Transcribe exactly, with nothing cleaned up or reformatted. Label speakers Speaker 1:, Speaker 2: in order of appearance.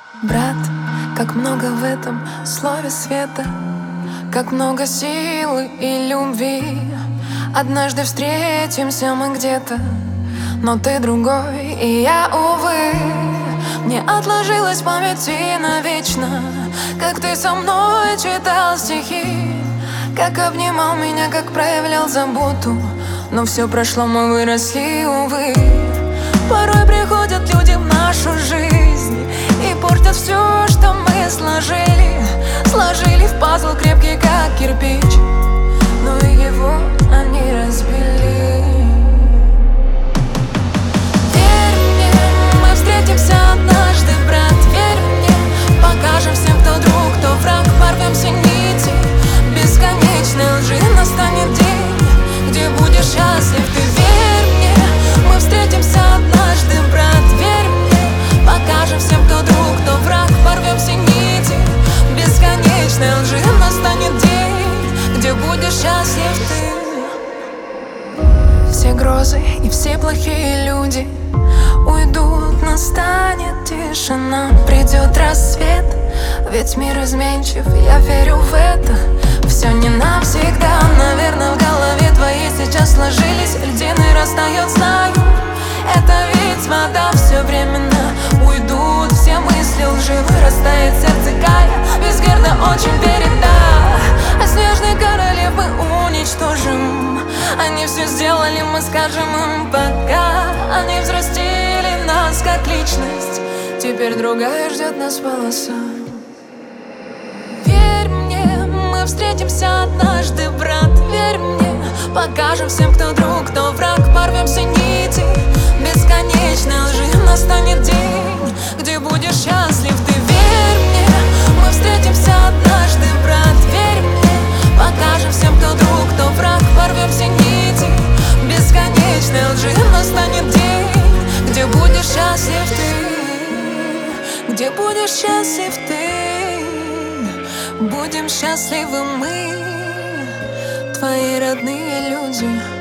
Speaker 1: Брат, как много в этом слове света, как много силы и любви. Однажды встретимся мы где-то, но ты другой, и я, увы. Мне отложилось в памяти навечно, как ты со мной читал стихи, как обнимал меня, как проявлял заботу. Но все прошло, мы выросли, увы. Порой приходят люди в нашу жизнь и портят все, что мы сложили. Сложили в пазл крепкий, как кирпич, но и его они разбили. Верь мне, мы встретимся однажды, брат. Верь мне, покажем всем, кто друг, кто враг. Порвем все нити бесконечной лжи. Настанет день, где будешь счастлив ты. Верь мне, мы встретимся однажды, брат. Верь мне, покажем всем, кто друг, кто враг. Порвем все нити бесконечной лжи. Настанет день, где будешь счастлив ты. Все грозы и все плохие люди уйдут, настанет тишина. Придет рассвет, ведь мир изменчив, я верю в это. Все не навсегда, наверное, в голове твоей сейчас сложились льдины, растает, знаю. Это ведь вода, все временно. Уйдут все мысли лживы, растает сердце Кая. Визгерда очень верит, да. А снежных королев мы уничтожим. Они все сделали, мы скажем им пока. Они взрастили нас как личность, теперь другая ждет нас полоса. Верь мне, мы встретимся однажды, брат. Верь мне, покажем всем, кто друг, кто враг. Порвем все нити бесконечной лжи. Настанет день, где будешь счастлив ты. Верь мне, мы встретимся однажды, брат. Верь мне, покажем всем, кто друг, кто враг. Порвем все нити бесконечной лжи. Настанет день, где будешь счастлив ты. Где будешь счастлив ты. Будем счастливы мы, твои родные люди.